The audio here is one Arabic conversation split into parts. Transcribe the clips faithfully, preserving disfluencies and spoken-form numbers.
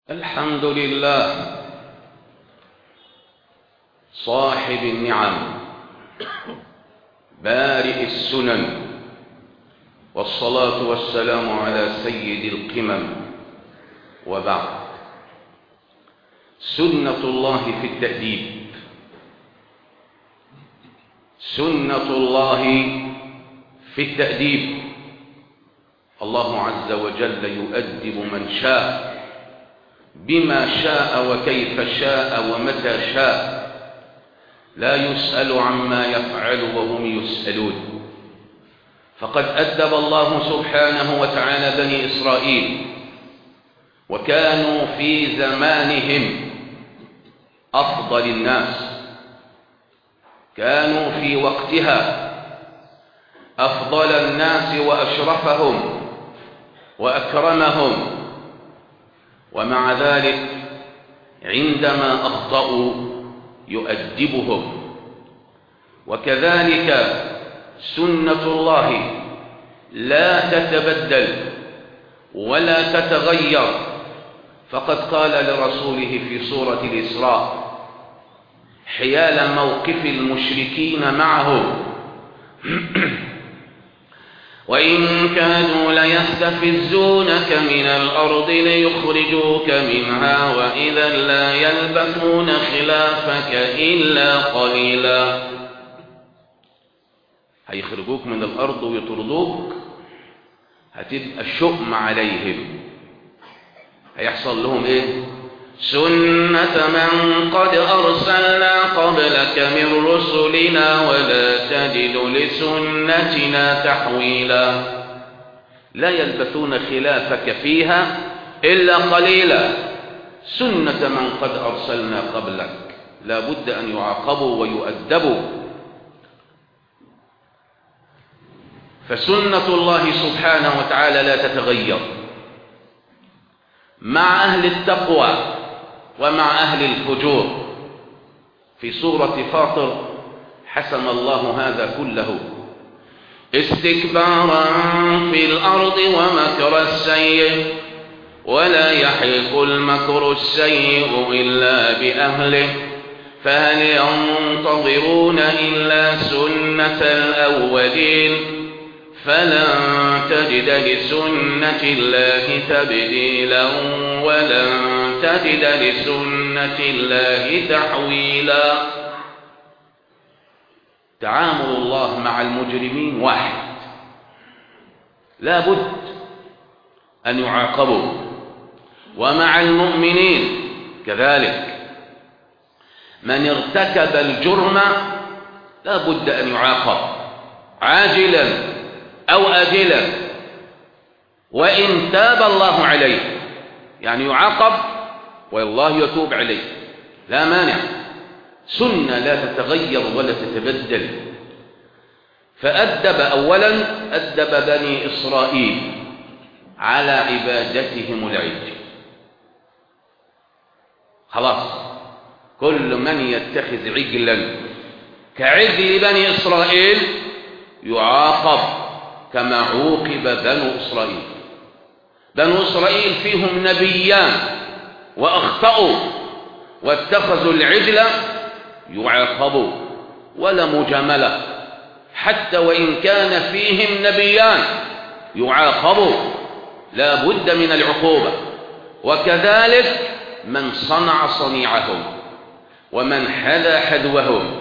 الحمد لله صاحب النعم بارئ السنن، والصلاة والسلام على سيد القمم. وبعد، سنة الله في التأديب، سنة الله في التأديب. الله عز وجل يؤدب من شاء بما شاء وكيف شاء ومتى شاء، لا يسأل عما يفعل وهم يسألون. فقد أدب الله سبحانه وتعالى بني إسرائيل، وكانوا في زمانهم أفضل الناس، كانوا في وقتها أفضل الناس وأشرفهم وأكرمهم، ومع ذلك عندما أخطأوا يؤدبهم. وكذلك سنة الله لا تتبدل ولا تتغير، فقد قال لرسوله في سورة الإسراء حيال موقف المشركين معه: وإن كانوا ليستفزونك من الأرض ليخرجوك منها وإذا لا يلبثون خلافك إلا قليلا. هيخرجوك من الأرض ويطردوك، هتبقى الشؤم عليهم. هيحصل لهم إيه؟ سنة من قد أرسلنا قبلك من رسلنا ولا تجد لسنتنا تحويلا. لا يلبثون خلافك فيها إلا قليلا. سنة من قد أرسلنا قبلك، لا بد أن يعاقبوا ويؤدبوا. فسنة الله سبحانه وتعالى لا تتغير مع أهل التقوى ومع أهل الفجور. في سورة فاطر حسم الله هذا كله: استكبارا في الأرض ومكر السيء ولا يحيق المكر السيء إلا بأهله فهل ينتظرون إلا سنة الأولين فلن تجد لسنة الله تبديلا ولن تجد لسنة الله تحويلا. تعامل الله مع المجرمين واحد، لا بد أن يعاقبوا، ومع المؤمنين كذلك. من ارتكب الجرم لا بد أن يعاقب عاجلا أو آجلا، وإن تاب الله عليه، يعني يعاقب والله يتوب عليه، لا مانع. سنة لا تتغير ولا تتبدل. فأدب أولا أدب بني إسرائيل على عبادتهم العجل. خلاص، كل من يتخذ عجلا كعجل بني إسرائيل يعاقب كما عوقب بنو إسرائيل. بنو إسرائيل فيهم نبيان وأخطأوا واتخذوا العجل يعاقبوا، ولا مجاملة. حتى وإن كان فيهم نبيان يعاقبوا، لا بد من العقوبة. وكذلك من صنع صنيعهم ومن حذا حذوهم.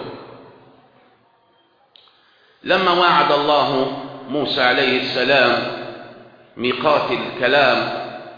لما وعد الله موسى عليه السلام ميقات الكلام،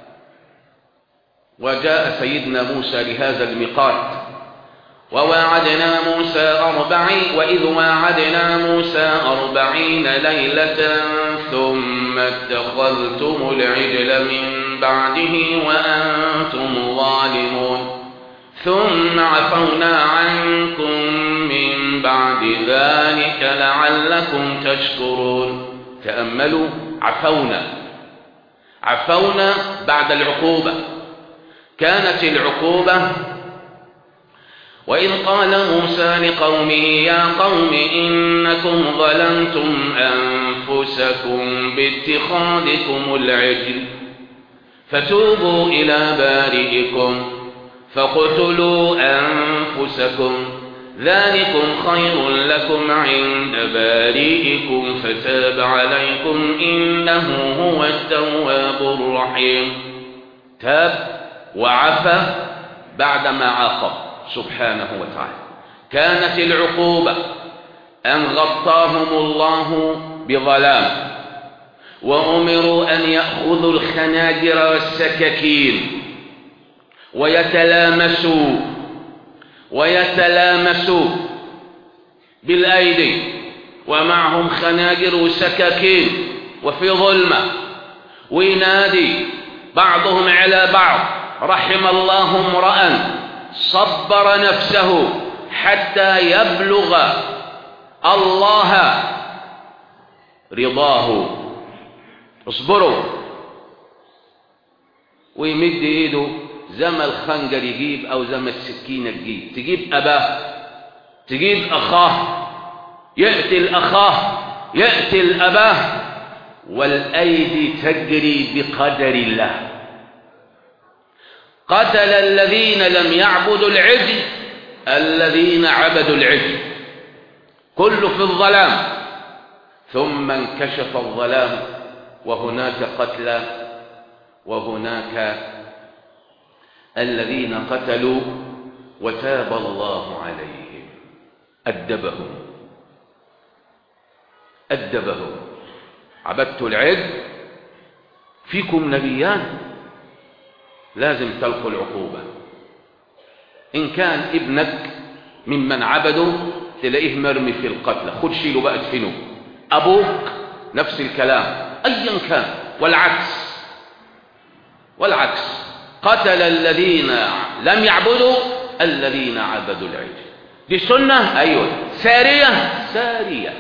وجاء سيدنا موسى لهذا الميقات: وواعدنا موسى أربعين وإذ واعدنا موسى أربعين ليلة ثم اتخذتم العجل من بعده وأنتم ظالمون ثم عفونا عنكم من بعد ذلك لعلكم تشكرون. تأملوا: عفونا، عفونا بعد العقوبة. كانت العقوبة وإذ قال موسى لقومه يا قوم إنكم ظلمتم أنفسكم باتخاذكم العجل فتوبوا إلى بارئكم فاقتلوا أنفسكم ذلكم خير لكم عند بارئكم فتاب عليكم إنه هو التواب الرحيم. تاب وعفى بعدما عاقب سبحانه وتعالى. كانت العقوبة أن غطاهم الله بظلام وأمروا أن يأخذوا الخناجر والسكاكين ويتلامسوا ويتلامسوا بالأيدي ومعهم خناجر وسكاكين وفي ظلمة، وينادي بعضهم على بعض رحم الله امرأ صبر نفسه حتى يبلغ الله رضاه. اصبروا. ويمد ايده زي ما الخنجر يجيب او زي ما السكينه تجيب، تجيب اباه، تجيب اخاه، يقتل اخاه، يقتل اباه، والايدي تجري بقدر الله. قتل الذين لم يعبدوا العجل الذين عبدوا العجل، كله في الظلام. ثم انكشف الظلام وهناك قتلى وهناك الذين قتلوا وتاب الله عليهم. أدبهم أدبهم عبدت العجل، فيكم نبيان لازم تلقوا العقوبة. إن كان ابنك ممن عبدوا تلاقيه مرمي في القتلى، خد شيله بقى ادفنه. أبوك نفس الكلام أيا كان، والعكس والعكس. قتل الذين لم يعبدوا الذين عبدوا العجل. دي سنة، أيوة. سارية سارية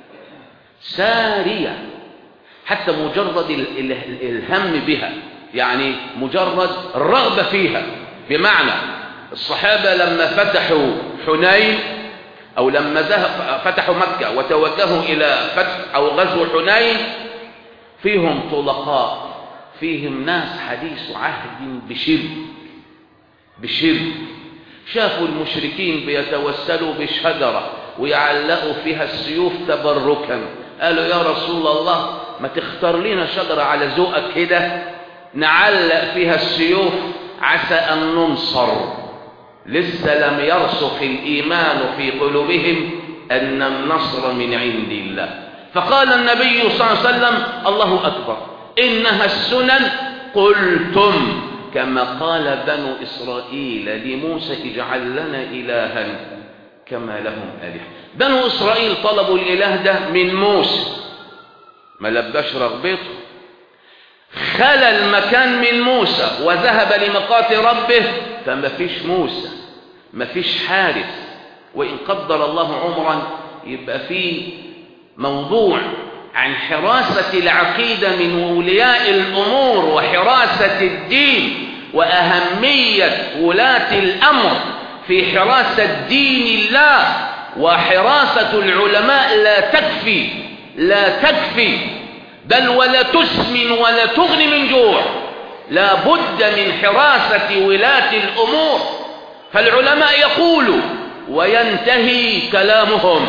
سارية، حتى مجرد الهم بها، يعني مجرد الرغبة فيها. بمعنى الصحابة لما فتحوا حنين أو لما فتحوا مكة وتوجهوا إلى فتح أو غزو حنين، فيهم طلقاء، فيهم ناس حديث عهد بشرك بشرك. شافوا المشركين بيتوسلوا بشجرة ويعلقوا فيها السيوف تبركا، قالوا يا رسول الله ما تختار لنا شجرة على ذوقك كده نعلق فيها السيوف عسى أن ننصر. لسه لم يرسخ الإيمان في قلوبهم أن النصر من عند الله. فقال النبي صلى الله عليه وسلم الله أكبر، إنها السنن قلتم كما قال بنو إسرائيل لموسى اجعل لنا إلها كما لهم آلهة. بنو إسرائيل طلبوا الإله ده من موسى، ما لباش رغبته، خلى المكان من موسى وذهب لميقات ربه، فما فيش موسى، ما فيش حارس. وإن قدر الله عمرا يبقى فيه موضوع عن حراسة العقيدة من أولياء الأمور وحراسة الدين وأهمية ولاة الأمر في حراسة دين الله. وحراسة العلماء لا تكفي لا تكفي بل ولا تسمن ولا تغني من جوع، لا بد من حراسة ولاة الأمور. فالعلماء يقولوا وينتهي كلامهم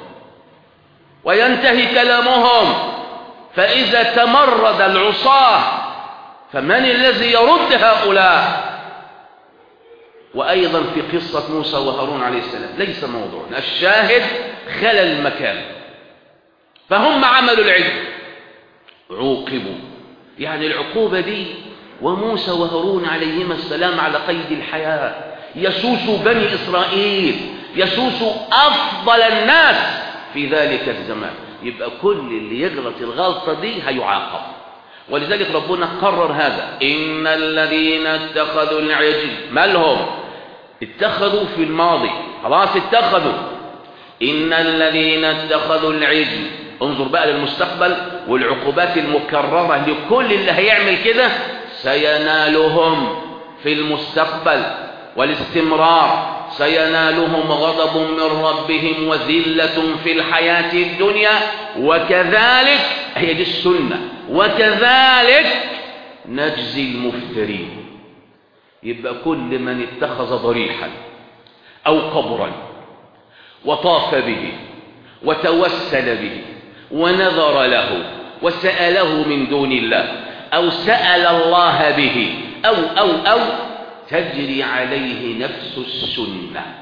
وينتهي كلامهم فإذا تمرد العصاة فمن الذي يرد هؤلاء؟ وأيضا في قصة موسى وهارون عليه السلام ليس موضوعنا، الشاهد خلى المكان، فهم عملوا العجل عوقبوا. يعني العقوبة دي وموسى وهارون عليهما السلام على قيد الحياة، يسوس بني إسرائيل، يسوس أفضل الناس في ذلك الزمان. يبقى كل اللي يغلط الغلطة دي هيعاقب. ولذلك ربنا قرر هذا، إن الذين اتخذوا العجل مالهم اتخذوا في الماضي، خلاص اتخذوا. إن الذين اتخذوا العجل، انظر بقى للمستقبل والعقوبات المكررة لكل اللي هيعمل كده، سينالهم في المستقبل والاستمرار، سينالهم غضب من ربهم وذلة في الحياة الدنيا. وكذلك هي دي السنة، وكذلك نجزي المفترين. يبقى كل من اتخذ ضريحا أو قبرا وطاف به وتوسل به ونذر له وسأله من دون الله أو سأل الله به أو أو أو تجري عليه نفس السنة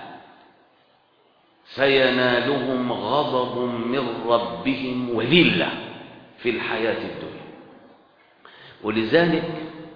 سينالهم غضب من ربهم وذلة في الحياة الدنيا. ولذلك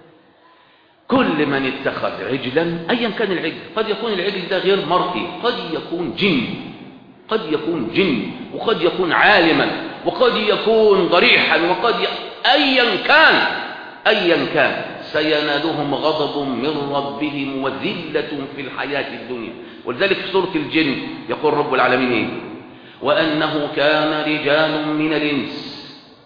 كل من اتخذ عجلا أيا كان العجل، قد يكون العجل ده غير مرئي، قد يكون جن، قد يكون جن وقد يكون عالما وقد يكون ضريحا وقد ي... أيا كان أيا كان سينالهم غضب من ربهم وذلة في الحياة الدنيا. ولذلك في سورة الجن يقول رب العالمين وأنه كان رجال من الإنس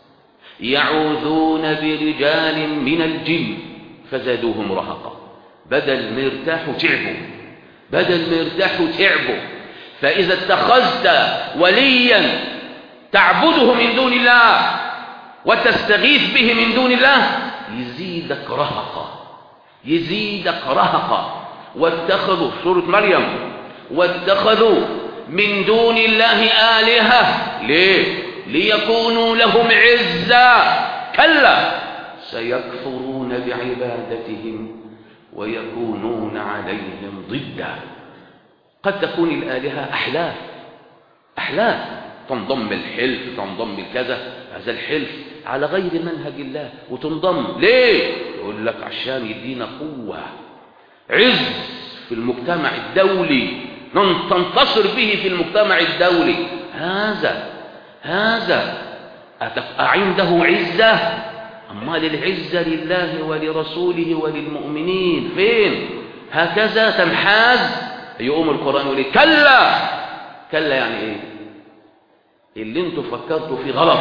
يعوذون برجال من الجن فزادوهم رهقا. بدل ما يرتاحوا تعبوا، بدل ما يرتاحوا تعبوا. فإذا اتخذت وليا تعبده من دون الله وتستغيث به من دون الله يزيدك رهقا، يزيدك رهقا. واتخذوا سورة مريم واتخذوا من دون الله آلهة ليه؟ ليكونوا لهم عزا. كلا سيكفرون بعبادتهم ويكونون عليهم ضدا. قد تكون الآلهة أحلاف، أحلاف تنضم الحلف، تنضم الكذا، هذا الحلف على غير منهج الله وتنضم ليه؟ يقول لك عشان يدينا قوة، عز في المجتمع الدولي، تنتصر به في المجتمع الدولي. هذا هذا عنده عزة. أمال العزة لله ولرسوله وللمؤمنين فين؟ هكذا تنحاز. يقوم القرآن يقول كلا. كلا يعني ايه؟ اللي انتوا فكرتوا فيه غلط.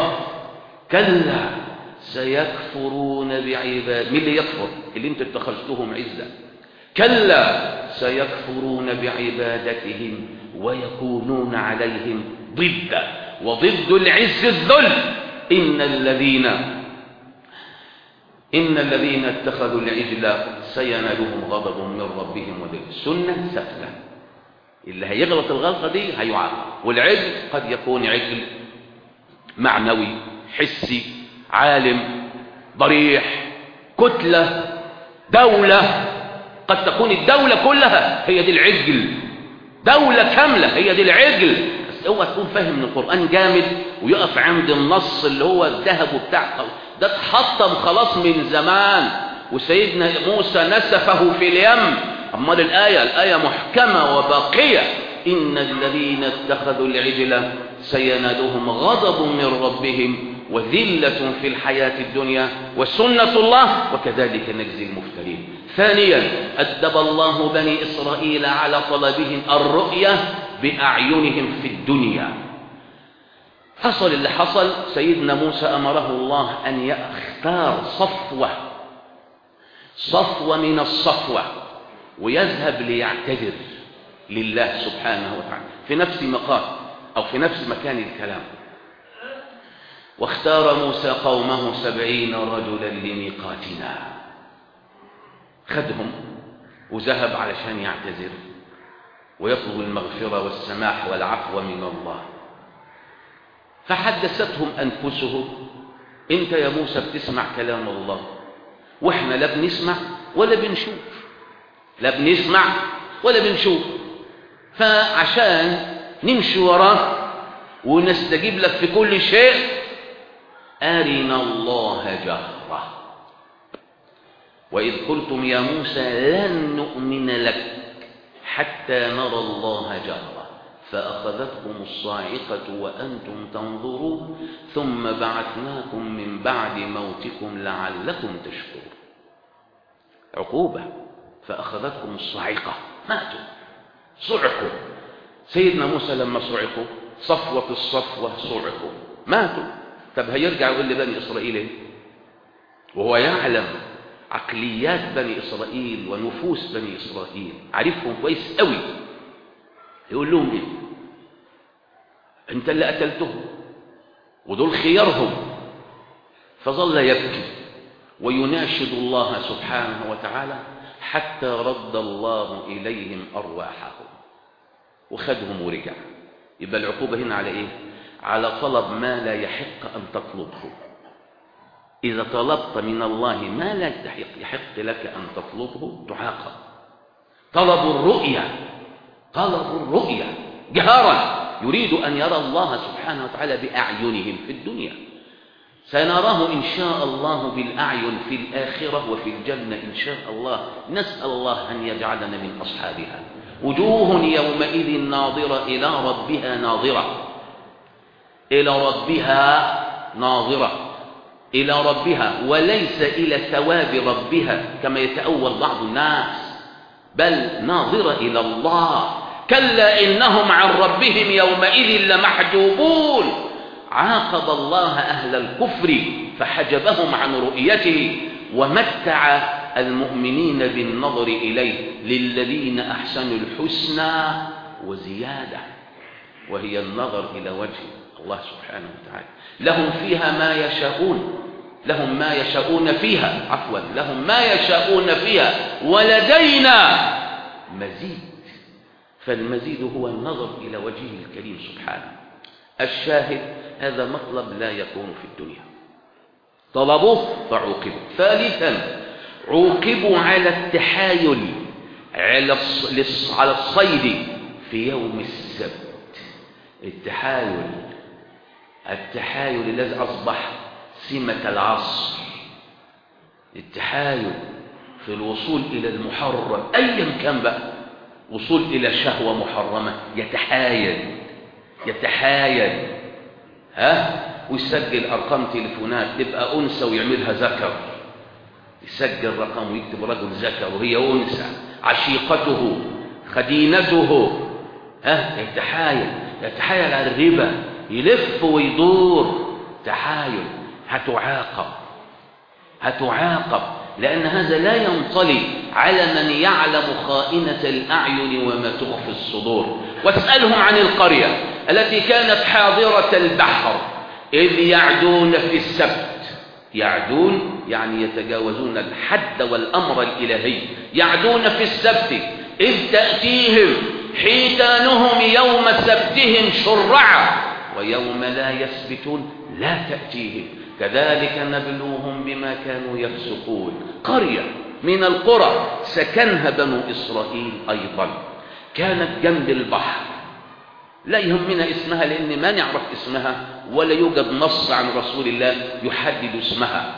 كلا سيكفرون بعباد. مين اللي يكفر؟ اللي انتوا اتخذتوهم عزة. كلا سيكفرون بعبادتهم ويكونون عليهم ضدا. وضد العز الذل. إن الذين إن الذين اتخذوا العجل سينالهم غضب من ربهم وذل. سنة ثابتة، اللي هيغلط الغلطة دي هيعاقب. والعجل قد يكون عجل معنوي حسي، عالم، ضريح، كتلة، دولة. قد تكون الدولة كلها هي دي العجل، دولة كاملة هي دي العجل. بس اوعى تكون فاهم ان القرآن جامد ويقف عند النص اللي هو الذهب وبتاع ده، اتحطم خلاص من زمان وسيدنا موسى نسفه في اليم. امال الآية الآية محكمة وباقية. إن الذين اتخذوا العجل سينالهم غضب من ربهم وذلة في الحياة الدنيا وسنة الله وكذلك نجزي المفترين. ثانيا أدب الله بني إسرائيل على طلبهم الرؤية بأعينهم في الدنيا. حصل اللي حصل، سيدنا موسى أمره الله أن يختار صفوة صفوة من الصفوة ويذهب ليعتذر لله سبحانه وتعالى في نفس مقام أو في نفس مكان الكلام. واختار موسى قومه سبعين رجلا لميقاتنا، خدهم وذهب علشان يعتذر ويطلب المغفرة والسماح والعفو من الله. فحدثتهم أنفسهم أنت يا موسى بتسمع كلام الله وإحنا لا بنسمع ولا بنشوف، لا بنسمع ولا بنشوف، فعشان نمشي وراه ونستجيب لك في كل شيء أرنا الله جهرة. وإذ قلتم يا موسى لن نؤمن لك حتى نرى الله جهرة فأخذتكم الصاعقة وأنتم تنظرون ثم بعثناكم من بعد موتكم لعلكم تشكرون. عقوبة، فأخذتكم الصاعقة، ماتوا، صعقوا. سيدنا موسى لما صعقوا صفوة الصفوة صعقوا ماتوا. طب هيرجع يقول لبني إسرائيل ايه؟ وهو يعلم عقليات بني إسرائيل ونفوس بني إسرائيل، عارفهم كويس قوي. يقول لهم ايه؟ انت اللي قتلتهم ودول خيارهم. فظل يبكي ويناشد الله سبحانه وتعالى حتى رد الله إليهم أرواحهم وخدهم ورجع. يبقى العقوبة هنا على إيه؟ على طلب ما لا يحق أن تطلبه. إذا طلبت من الله ما لا يحق لك أن تطلبه تعاقب. طلب الرؤيا، طلب الرؤيا جهارا، يريد أن يرى الله سبحانه وتعالى بأعينهم في الدنيا، سنراه إن شاء الله بالأعين في الآخرة وفي الجنة إن شاء الله. نسأل الله أن يجعلنا من أصحابها. وجوه يومئذ ناظرة إلى ربها ناظرة، إلى ربها ناظرة، إلى ربها، وليس إلى ثواب ربها كما يتأول بعض الناس، بل ناظرة إلى الله. كلا إنهم عن ربهم يومئذ لمحجوبون. عاقب الله أهل الكفر فحجبهم عن رؤيته، ومتع المؤمنين بالنظر إليه. للذين أحسنوا الحسنى وزيادة، وهي النظر إلى وجه الله سبحانه وتعالى. لهم فيها ما يشاءون، لهم ما يشاءون فيها، عفوا لهم ما يشاءون فيها ولدينا مزيد. فالمزيد هو النظر إلى وجهه الكريم سبحانه. الشاهد هذا مطلب لا يكون في الدنيا، طلبوه فعوقبوا. ثالثا عوقبوا على التحايل على الصيد في يوم السبت. التحايل التحايل الذي أصبح سمة العصر، التحايل في الوصول إلى المحرم أيا كان بقى، وصول إلى شهوة محرمة يتحايل يتحايل ها ويسجل أرقام تليفونات تبقى أنثى ويعملها ذكر، يسجل رقم ويكتب رجل ذكر وهي أنثى، عشيقته خدينته، ها يتحايل يتحايل على الربا، يلف ويدور تحايل. هتعاقب هتعاقب لأن هذا لا ينطلي على من يعلم خائنة الأعين وما تخفي الصدور. واسألهم عن القرية التي كانت حاضرة البحر إذ يعدون في السبت. يعدون يعني يتجاوزون الحد والأمر الإلهي. يعدون في السبت إذ تأتيهم حيتانهم يوم سبتهم شرعا ويوم لا يسبتون لا تأتيهم كذلك نبلوهم بما كانوا يفسقون. قرية من القرى سكنها بنو إسرائيل أيضا، كانت جنب البحر، لا يهمنا اسمها لأن ما نعرف اسمها ولا يوجد نص عن رسول الله يحدد اسمها.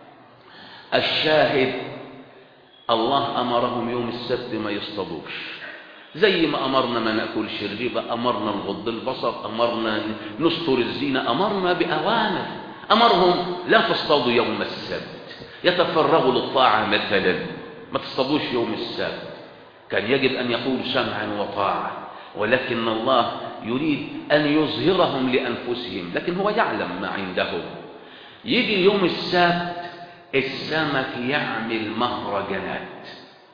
الشاهد الله أمرهم يوم السبت ما يصطادوش، زي ما أمرنا ما نأكلش الربا، أمرنا نغض البصر، أمرنا نستر الزينة، أمرنا بأوامر. أمرهم لا تصطادوا يوم السبت، يتفرغوا للطاعة مثلا، ما تصطادوش يوم السبت. كان يجب أن يقول سمعا وطاعة، ولكن الله يريد أن يظهرهم لأنفسهم، لكن هو يعلم ما عندهم. يجي يوم السبت السمك يعمل مهرجانات.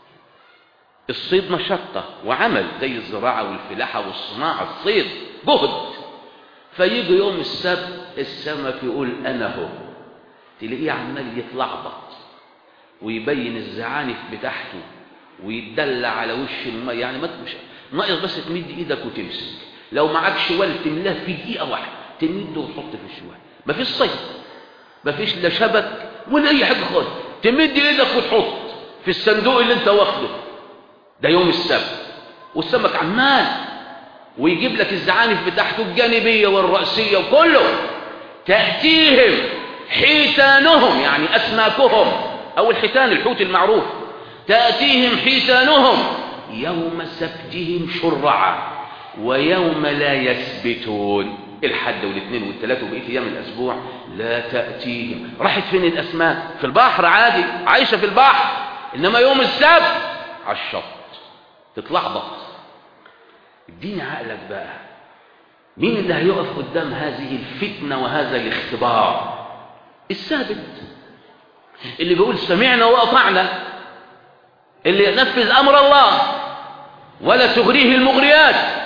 الصيد مشقة وعمل زي الزراعة والفلاحة والصناعة، الصيد جهد. فيجي يوم السبت السمك يقول أنا هو، تلاقيه عمال يتلعبط ويبين الزعانف بتاعته ويتدلع على وش الماء. يعني ما مش ناقص بس تمد ايدك وتمسك، لو معاك شوال تملاه في دقيقة واحدة، تمده وتحط في الشوال. مفيش صيد، مفيش لا شبك ولا أي حاجة خالص، تمد ايدك وتحط في الصندوق اللي انت واخده. ده يوم السبت والسمك عمال ويجيب لك الزعانف بتاعته الجانبية والرأسية وكله. تأتيهم حيتانهم يعني أسماكهم، أو الحيتان الحوت المعروف، تأتيهم حيتانهم يوم سبتهم شرعا ويوم لا يسبتون، الحد والاثنين والثلاث وبقية أيام الأسبوع لا تأتيهم. راحت فين الأسماك؟ في البحر عادي عايشة في البحر، إنما يوم السبت على الشط تتلخبط. اديني عقلك بقى، مين اللي هيقف قدام هذه الفتنة وهذا الاختبار؟ الثابت اللي بيقول سمعنا وأطعنا، اللي ينفذ أمر الله ولا تغريه المغريات.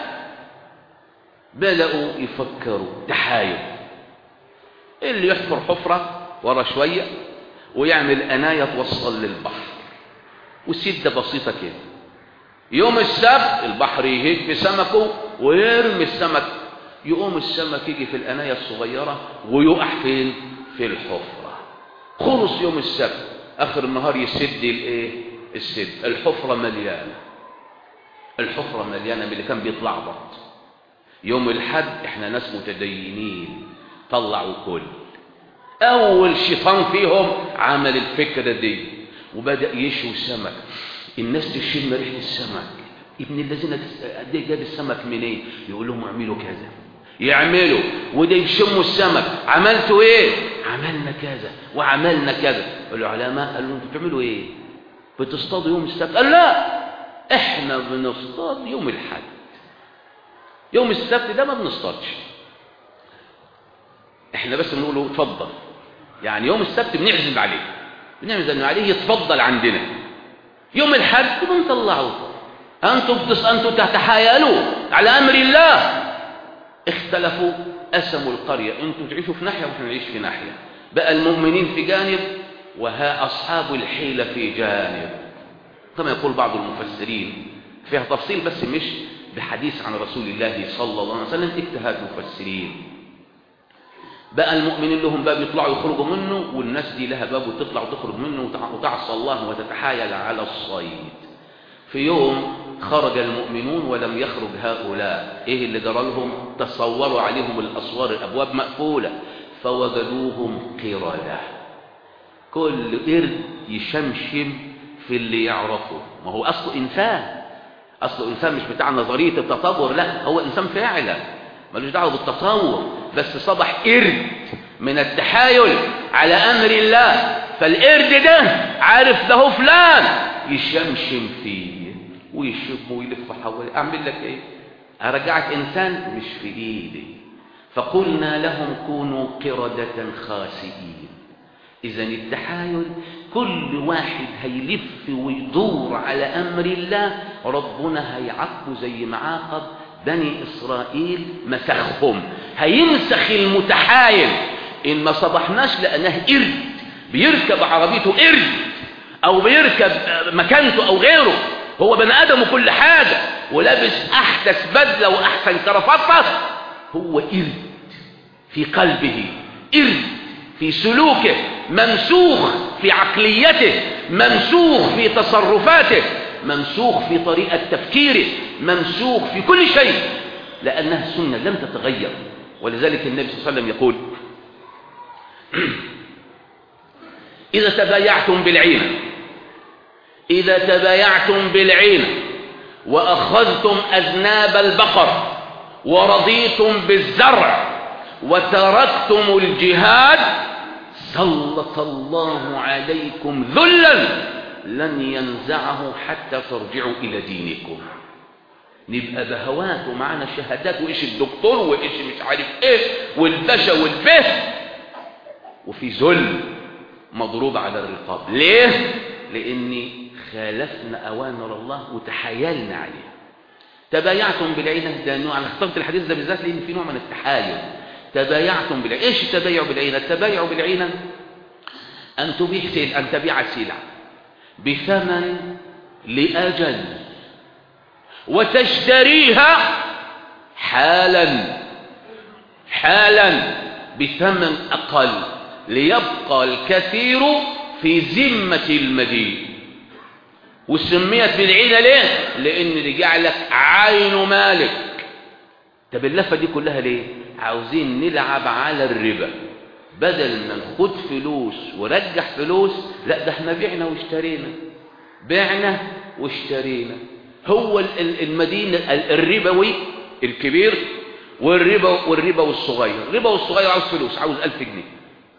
بدأوا يفكروا تحايل، اللي يحفر حفرة ورا شوية ويعمل قناية توصل للبحر، والسدة بسيطة كده. يوم السبت البحر يهج بسمكه ويرمي السمك، يقوم السمك يجي في القناية الصغيرة ويقع فين؟ في الحفرة. خلص يوم السبت، آخر النهار يسد الايه؟ السد. الحفرة مليانة، الحفرة مليانة من اللي كان بيتلعبط. يوم الحد احنا ناس متدينين، طلعوا كل. أول شيطان فيهم عمل الفكرة دي وبدأ يشوي السمك. الناس تشم ريحة السمك، ابن الذين دي جاب السمك منين؟ يقول لهم اعملوا كذا، يعملوا وده يشموا السمك. عملتوا ايه؟ عملنا كذا وعملنا كذا. العلماء قالوا انتوا بتعملوا ايه؟ بتصطادوا يوم السبت؟ قال لا، احنا بنصطاد يوم الحد، يوم السبت ده ما بنصطادش، احنا بس بنقول له اتفضل. يعني يوم السبت بنعزم عليه، بنعزم عليه يتفضل عندنا. يوم الحد بنطلعه. انتم بتص... انتم تتحايلوا على امر الله. اختلفوا، قسموا القريه، انتم تعيشوا في ناحيه واحنا نعيش في ناحيه. بقى المؤمنين في جانب وها اصحاب الحيله في جانب، كما يقول بعض المفسرين. فيها تفصيل بس مش بحديث عن رسول الله صلى الله عليه وسلم، اجتهاد مفسرين. بقى المؤمنين لهم باب يطلعوا يخرجوا منه، والناس دي لها باب وتطلع وتخرج منه وتعصى الله وتتحايل على الصيد. في يوم خرج المؤمنون ولم يخرج هؤلاء. ايه اللي جرى لهم؟ تصوروا عليهم الاسوار، الابواب مقفوله، فوجدوهم قردة. كل قرد يشمشم في اللي يعرفه. ما هو اصله انسان، اصله انسان مش بتاع نظريه التطور، لا هو انسان فعلا ملوش دعوه بالتصور، بس صبح قرد من التحايل على امر الله. فالقرد ده عارف ده فلان، يشمشم فيه ويشم ويلف حواليه. اعمل لك ايه؟ ارجعك انسان؟ مش في ايدي. فقلنا لهم كونوا قردة خاسئين. اذا التحايل كل واحد هيلف ويدور على امر الله ربنا هيعاقبه زي ما عاقب بني إسرائيل، مسخهم. هينسخ المتحايل. إن ما صبحناش لأنه قرد بيركب عربيته قرد، أو بيركب مكانته أو غيره، هو بني آدم وكل حاجة ولابس أحدث بدلة وأحسن كرافطة، هو قرد في قلبه، قرد في سلوكه، ممسوخ في عقليته، ممسوخ في تصرفاته، ممسوخ في طريقة تفكيره، ممسوخ في كل شيء، لأنها سنة لم تتغير. ولذلك النبي صلى الله عليه وسلم يقول إذا تبايعتم بالعينة، إذا تبايعتم بالعينة وأخذتم أذناب البقر ورضيتم بالزرع وتركتم الجهاد سلط الله عليكم ذلا لن ينزعه حتى ترجعوا إلى دينكم. نبقى بهوات ومعنا شهادات وإيش الدكتور وإيش مش عارف إيه والباشا والبه، وفي ذل مضروب على الرقاب. ليه؟ لأني خالفنا أوامر الله وتحايلنا عليها. تبايعتم بالعينة، ده نوع، أنا اخترت الحديث ده بالذات لأن في نوع من التحايل. تبايعتم بالعينة. إيش التبايع بالعينة؟ التبايع بالعينة أن تبيع سلعة، أن تبيع سلعة بثمن لأجل وتشتريها حالا حالا بثمن أقل ليبقى الكثير في ذمة المدين. وسميت بالعينة ليه؟ لأن اللي جعلك عين مالك. طب اللفة دي كلها ليه؟ عاوزين نلعب على الربا، بدل ما ناخد فلوس ورجح فلوس، لا ده احنا بعنا واشترينا، بعنا واشترينا. هو المدين الربوي الكبير والربا والربا والصغير. الربا والصغير عاوز فلوس، عاوز ألف جنيه،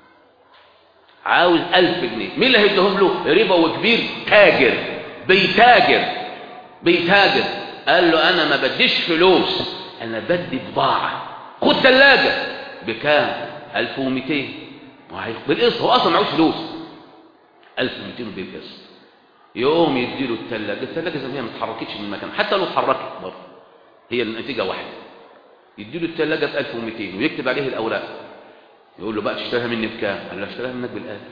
عاوز ألف جنيه. مين اللي هيديهم له؟ ربا وكبير، تاجر بيتاجر بيتاجر. قال له انا ما بديش فلوس، انا بدي بضاعه. خد ثلاجه بكام؟ ألف ومئتين بالقسط، هو اصلا معهوش فلوس. ألف ومئتين بالقسط. يوم يديله الثلاجه، الثلاجه زي ما هي ما اتحركتش من مكانها، حتى لو اتحركت برضه هي النتيجه واحده. يديله الثلاجه ب ألف ومئتين ويكتب عليه الاوراق، يقول له بقى تشتريها مني بكام؟ قال له اشتريها منك بالألف،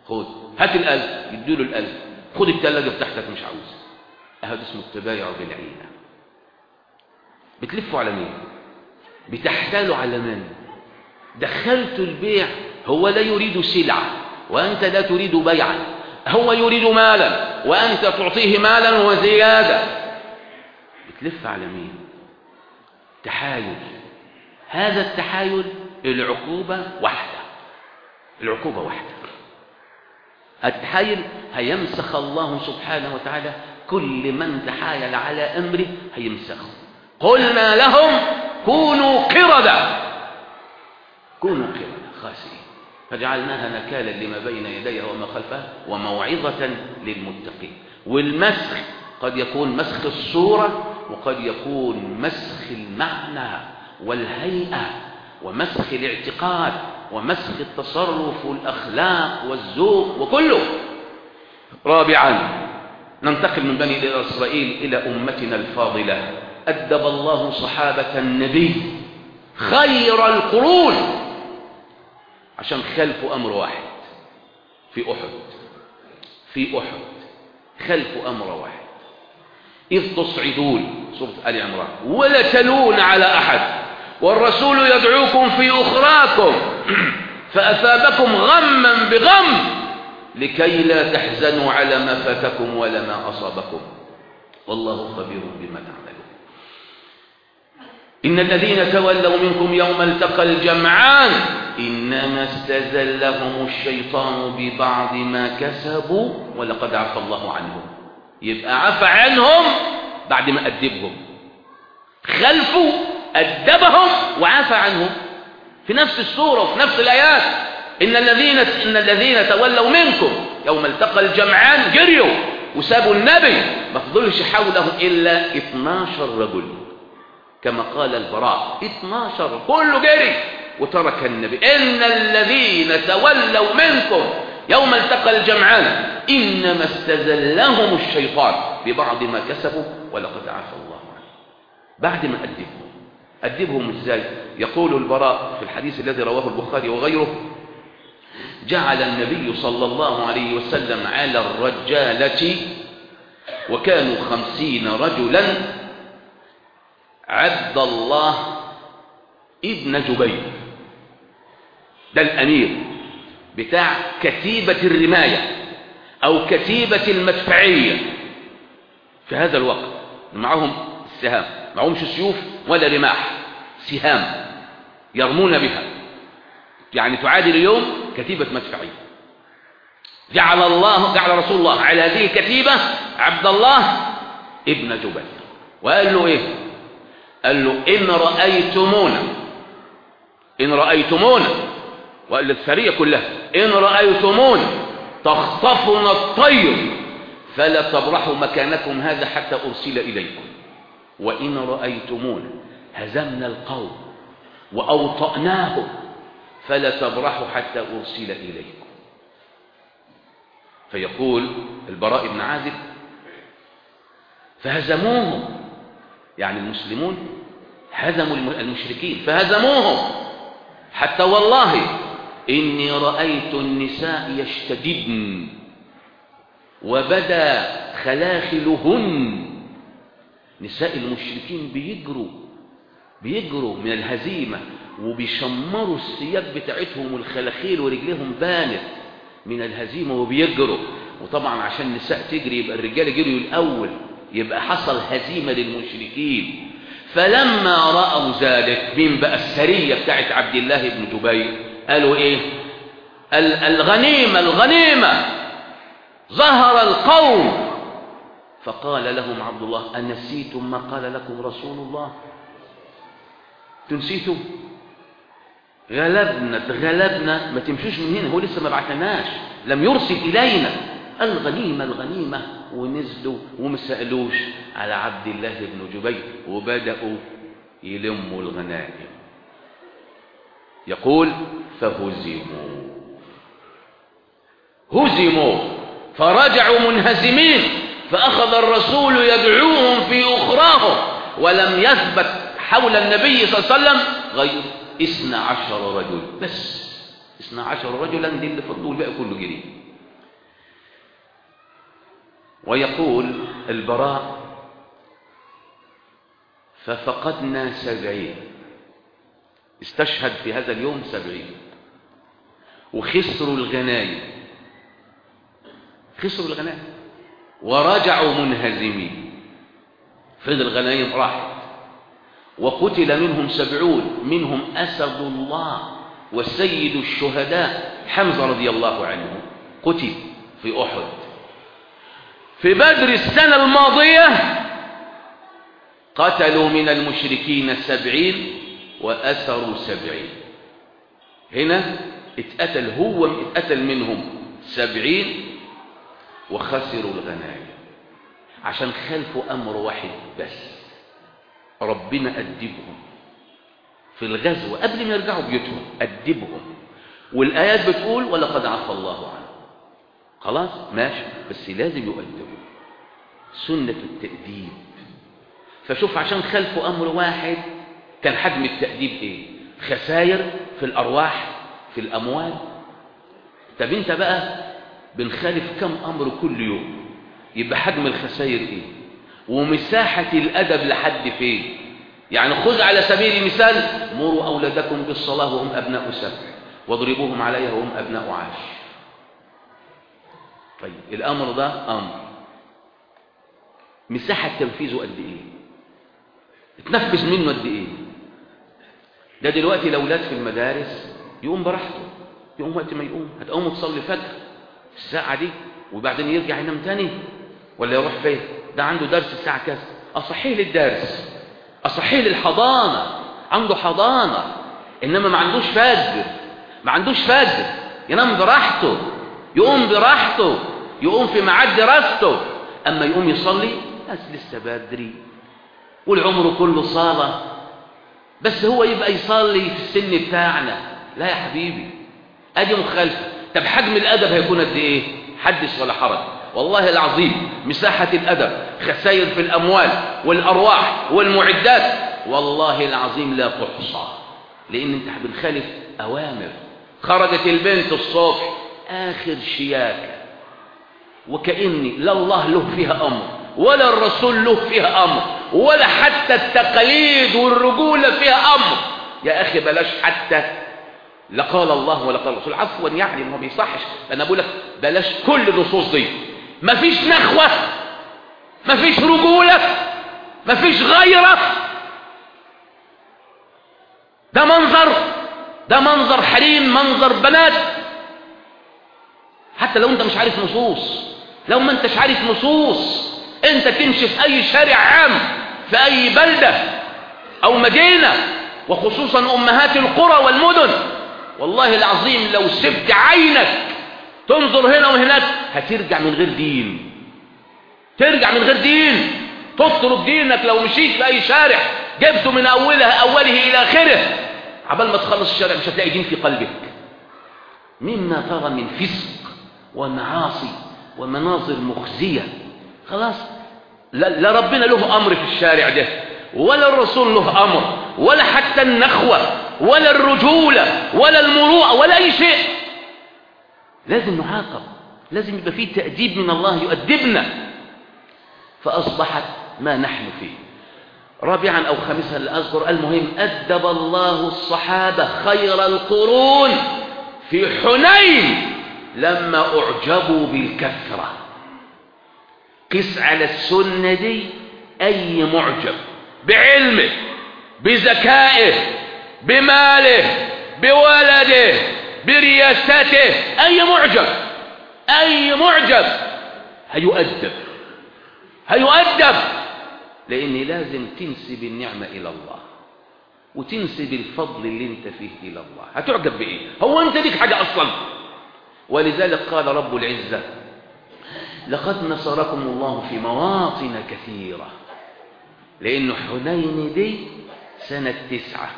خد هات الألف، يديله الألف، خد التلاجة بتاعتك مش عاوز. هذا اسمه التبايع بالعينة. بتلفوا على مين؟ بتحتالوا على من؟ دخلت البيع، هو لا يريد سلعة وأنت لا تريد بيعا، هو يريد مالا وأنت تعطيه مالا وزيادة. بتلف على مين؟ تحايل. هذا التحايل العقوبة واحدة، العقوبة واحدة. التحايل هيمسخ الله سبحانه وتعالى كل من تحايل على أمره، هيمسخه. قلنا لهم كونوا قردة، كونوا قردة خاسئين فجعلناها نكالا لما بين يديها وما خلفها وموعظة للمتقين. والمسخ قد يكون مسخ الصورة وقد يكون مسخ المعنى والهيئة ومسخ الاعتقاد ومسخ التصرف والأخلاق والذوق وكله. رابعا ننتقل من بني إسرائيل إلى أمتنا الفاضلة. أدب الله صحابة النبي خير القرون عشان خلفوا أمر واحد في أحد، في أحد خلفوا أمر واحد. إذ تصعدون سورة آل عمران ولا تلون على أحد والرسول يدعوكم في أخراكم فأثابكم غما بغم لكي لا تحزنوا على ما فاتكم ولا ما أصابكم والله خبير بما تعملون. إن الذين تولوا منكم يوم التقى الجمعان إنما استزلهم الشيطان ببعض ما كسبوا ولقد عفى الله عنهم. يبقى عفى عنهم بعد ما أدبهم، خلفوا أدبهم وعفى عنهم في نفس السورة وفي نفس الآيات. إن الذين إن الذين تولوا منكم يوم التقى الجمعان جريوا وسابوا النبي، ما فضلش حولهم إلا اثناشر رجل كما قال البراء، اثناشر كله جري وترك النبي. إن الذين تولوا منكم يوم التقى الجمعان إنما استزلهم الشيطان ببعض ما كسبوا ولقد عفى الله عنه. بعد ما أدبهم، أدبهم إزاي؟ يقول البراء في الحديث الذي رواه البخاري وغيره: جعل النبي صلى الله عليه وسلم على الرجالة وكانوا خمسين رجلا عبد الله ابن جبير، ده الأمير بتاع كتيبة الرماية أو كتيبة المدفعية في هذا الوقت. معهم السهام، معهمش سيوف ولا رماح، سهام يرمون بها، يعني تعادل اليوم كتيبة مدفعية. جعل الله جعل رسول الله على هذه الكتيبة عبد الله ابن جبير، وقال له ايه؟ قال له إن رأيتمونا إن رأيتمونا وقال للسرية كلها: إن رأيتمونا تخطفنا الطير فلا تبرحوا مكانكم هذا حتى أرسل إليكم، وإن رأيتمونا هزمنا القوم وأوطأناهم فلا تبرحوا حتى أرسل إليكم. فيقول البراء بن عازب: فهزموهم، يعني المسلمون هزموا المشركين فهزموهم، حتى والله إني رأيت النساء يشتددن وبدا خلاخلهن. نساء المشركين بيجروا بيجروا من الهزيمة وبيشمروا الثياب بتاعتهم والخلاخيل ورجلهم بانت من الهزيمة وبيجروا. وطبعا عشان النساء تجري يبقى الرجال جريوا الأول، يبقى حصل هزيمة للمشركين. فلما رأوا ذلك، مين بقى؟ السرية بتاعت عبد الله بن جبير، قالوا ايه؟ الغنيمة الغنيمة ظهر القوم. فقال لهم عبد الله: أنسيتم ما قال لكم رسول الله؟ تنسيتم؟ غلبنا غلبنا، ما تمشوش من هنا، هو لسه ما بعتناش، لم يرسل إلينا. الغنيمة الغنيمة، ونزلوا وما سألوش على عبد الله بن جبير وبدأوا يلموا الغنائم. يقول: فهزموا هزموا فرجعوا منهزمين، فأخذ الرسول يدعوهم في أخراهم، ولم يثبت حول النبي صلى الله عليه وسلم غير اثنا عشر رجل بس. اثنا عشر رجلا دي اللي فضلوا، الباقي كله جري. ويقول البراء: ففقدنا سبعين، استشهد في هذا اليوم سبعين، وخسروا الغنائم، خسروا الغنائم ورجعوا منهزمين. فين الغنائم؟ راحت. وقتل منهم سبعون، منهم أسد الله وسيد الشهداء حمزة رضي الله عنه، قتل في أحد. في بدر السنة الماضية قتلوا من المشركين سبعين وأسروا سبعين. هنا اتقتل هو اتقتل منهم سبعين وخسروا الغنائم عشان خلفوا أمر واحد بس، ربنا أدبهم في الغزو قبل ما يرجعوا بيوتهم، أدبهم. والآيات بتقول: ولقد عفى الله عنه. خلاص ماشي، بس لازم يؤدبوا، سنة التأديب. فشوف، عشان خلفوا أمر واحد كان حجم التأديب إيه؟ خسائر في الأرواح، في الأموال. طب أنت بقى بنخالف كم أمر كل يوم، يبقى حجم الخسائر إيه؟ ومساحة الأدب لحد فين؟ يعني خذ على سبيل المثال: مروا أولادكم بالصلاة وهم أبناء سبع واضربوهم عليها وهم أبناء عشر. طيب الأمر ده أمر، مساحة تنفيذه قد إيه؟ اتنفذ منه قد إيه؟ ده دلوقتي الأولاد في المدارس يقوم براحته، يقوم وقت ما يقوم، هتقوم تصلي فجر الساعة دي وبعدين يرجع ينام تاني ولا يروح فين؟ ده عنده درس الساعة كذا، أصحيه للدرس، أصحيه للحضانة، عنده حضانة، إنما ما عندوش فجر، ما عندوش فجر، ينام براحته، يقوم براحته، يقوم في ميعاد دراسته. أما يقوم يصلي بس لسه بدري والعمر كله صلاة، بس هو يبقى يصلي في السن بتاعنا. لا يا حبيبي، أدي مخالفة. طب حجم الأدب هيكون قد إيه؟ حدث ولا حرج. والله العظيم مساحة الأدب، خسائر في الأموال والأرواح والمعدات، والله العظيم لا تحصى، لأن أنت بنخالف أوامر. خرجت البنت الصبح آخر شياكة، وكأني لا الله له فيها أمر ولا الرسول له فيها أمر ولا حتى التقاليد والرجولة فيها أمر. يا أخي بلاش حتى لا قال الله ولا قال الرسول، عفوا يعني ما بيصحش. أنا بقول لك بلاش كل النصوص دي. مفيش نخوة، مفيش رجولة، مفيش غيرة. ده منظر، ده منظر حريم، منظر بنات. حتى لو انت مش عارف نصوص، لو ما انتش عارف نصوص، انت تمشي في اي شارع عام في اي بلدة او مدينة، وخصوصا امهات القرى والمدن، والله العظيم لو سبت عينك تنظر هنا وهناك هترجع من غير دين، ترجع من غير دين، تترك دينك. لو مشيت في اي شارع جبته من اولها اوله الى اخره، عبال ما تخلص الشارع مش هتلاقي دين في قلبك، مما ترى من فسق ومعاصي ومناظر مخزية. خلاص، لا, لا ربنا له امر في الشارع ده، ولا الرسول له امر، ولا حتى النخوة ولا الرجولة ولا المروءة ولا اي شيء. لازم نعاقب، لازم يبقى فيه تأديب من الله يؤدبنا. فأصبحت ما نحن فيه. رابعا أو خامسا لأذكر، المهم أدب الله الصحابة خير القرون في حنين لما أعجبوا بالكثرة. قس على السنة دي أي معجب بعلمه، بذكائه، بماله، بولده، برياسته، أي معجب، أي معجب هيؤدب، هيؤدب، لأن لازم تنسب النعمة إلى الله وتنسب الفضل اللي انت فيه إلى الله. هتعجب بإيه؟ هو انت ليك حاجة أصلا؟ ولذلك قال رب العزة: لقد نصركم الله في مواطن كثيرة. لأنه حنين دي سنة تسعة.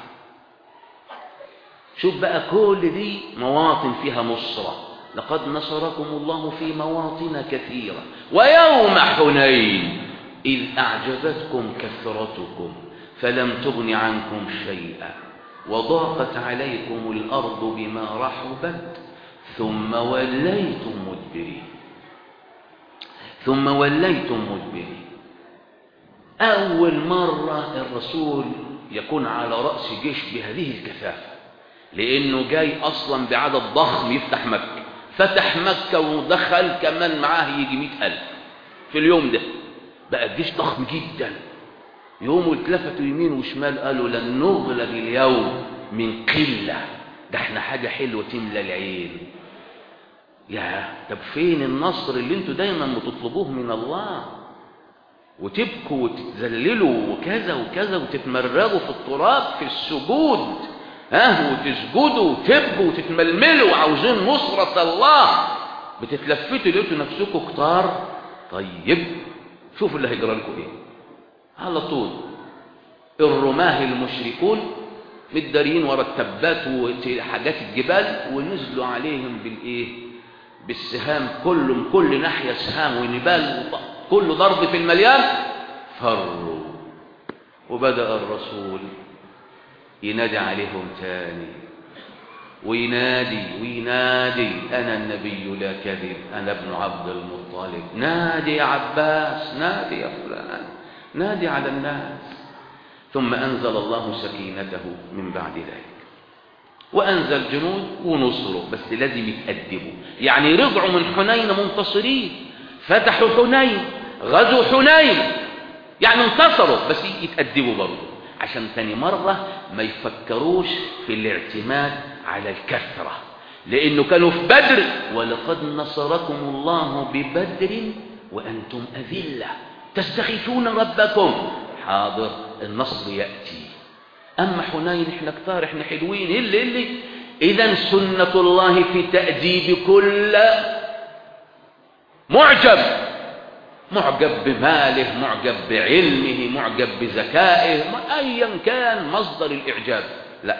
شوف بقى كل دي مواطن فيها نصرة. لقد نصركم الله في مواطن كثيرة ويوم حنين إذ أعجبتكم كثرتكم فلم تغن عنكم شيئا وضاقت عليكم الأرض بما رحبت ثم وليتم مدبرين. ثم وليتم مدبرين. أول مرة الرسول يكون على رأس جيش بهذه الكثافة، لأنه جاي أصلا بعدد ضخم يفتح مكة. فتح مكة ودخل كمان معاه يجي مئة ألف في اليوم ده، بقى الجيش ضخم جدا. يوم اتلفتوا يمين وشمال قالوا لن نغلب اليوم من قلة، ده احنا حاجة حلوة تملى العين. يا طب فين النصر اللي انتوا دايما بتطلبوه من الله، وتبكوا وتتذللوا وكذا وكذا وتتمرغوا في التراب في السجود، ها وتسجدوا وتبكوا وتتململوا وعاوزين نصرة الله، بتتلفتوا لقيتوا نفسكم كتار. طيب شوفوا اللي هيجرى لكم ايه. على طول الرماه المشركون متدارين ورا التبات وحاجات الجبال، ونزلوا عليهم بالايه؟ بالسهام، كل كل ناحيه سهام ونبال، كل ضرب في المليان. فروا، وبدأ الرسول ينادي عليهم تاني، وينادي وينادي أنا النبي لا كذب، أنا ابن عبد المطلب. نادي يا عباس، نادي يا فلان، نادي على الناس. ثم أنزل الله سكينته من بعد ذلك، وأنزل جنود ونصروا، بس لازم يتأدبوا. يعني رجعوا من حنين منتصرين، فتحوا حنين، غزوا حنين، يعني انتصروا، بس يتأدبوا برضه عشان تاني مرة ما يفكروش في الاعتماد على الكثرة، لأنه كانوا في بدر ولقد نصركم الله ببدر وأنتم أذلة تستغيثون ربكم. حاضر، النصر يأتي. أما حنين احنا كتار، احنا حلوين، اللي اللي إذن سنة الله في تأديب كل معجب، معجب بماله، معجب بعلمه، معجب بذكائه، أيا كان مصدر الإعجاب، لا،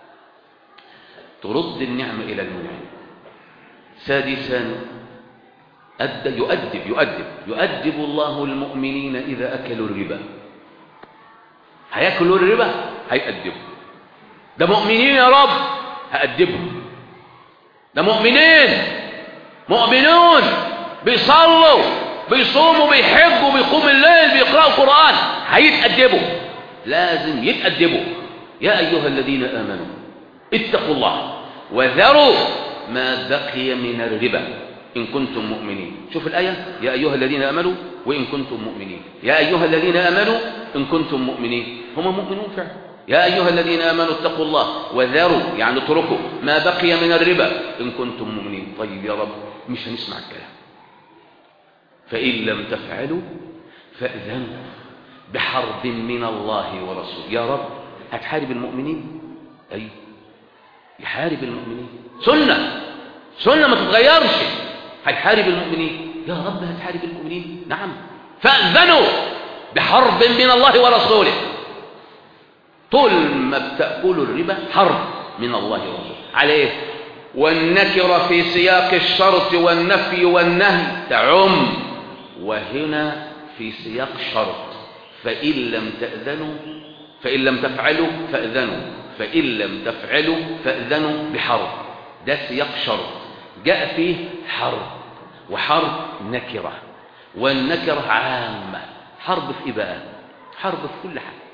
ترد النعمة إلى المنعم. سادسا أدى يؤدب يؤدب يؤدب الله المؤمنين إذا أكلوا الربا. هيأكلوا الربا هيأدبوا. ده مؤمنين يا رب، هأدبهم. ده مؤمنين مؤمنون بيصلوا بيصوموا بيحجوا بيقوموا الليل بيقرأوا قرآن، هيتأدبوا، لازم يتأدبوا. يا أيها الذين آمنوا اتقوا الله وذروا ما بقي من الربا إن كنتم مؤمنين. شوف الآية، يا أيها الذين آمنوا وإن كنتم مؤمنين. يا أيها الذين آمنوا إن كنتم مؤمنين، هم مؤمنون فعلا. يا أيها الذين آمنوا اتقوا الله وذروا، يعني اتركوا ما بقي من الربا إن كنتم مؤمنين. طيب يا رب مش هنسمع الكلام، فإن لم تفعلوا فأذنوا بحرب من الله ورسوله. يا رب هتحارب المؤمنين؟ أي يحارب المؤمنين، سنة سنة ما تتغيرش، هيحارب المؤمنين. يا رب هتحارب المؤمنين؟ نعم. فأذنوا بحرب من الله ورسوله. طول ما بتأكلوا الربا حرب من الله ورسوله عليه. والنكرة في سياق الشرط والنفي والنهي تعم، وهنا في سياق شرط. فإن لم تأذنوا فإن لم تفعلوا فأذنوا، فإن لم تفعلوا فأذنوا بحرب. ده سياق شرط جاء فيه حرب، وحرب نكرة، والنكرة عامة. حرب في إيه بقى؟ حرب في كل حاجة.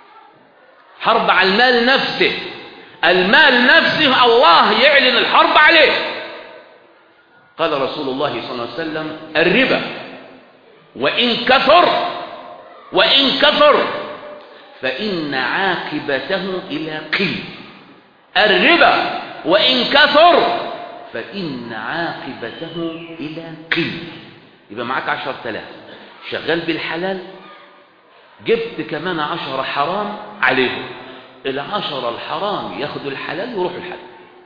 حرب على المال نفسه، المال نفسه الله يعلن الحرب عليه. قال رسول الله صلى الله عليه وسلم الربا وإن كثر وإن كثر فإن عاقبته إلى قل. الربا وإن كثر فإن عاقبته إلى قل. يبقى معاك عشر تلاف شغال بالحلال، جبت كمان عشرة حرام عليهم، العشرة الحرام ياخدوا الحلال ويروحوا الحلال.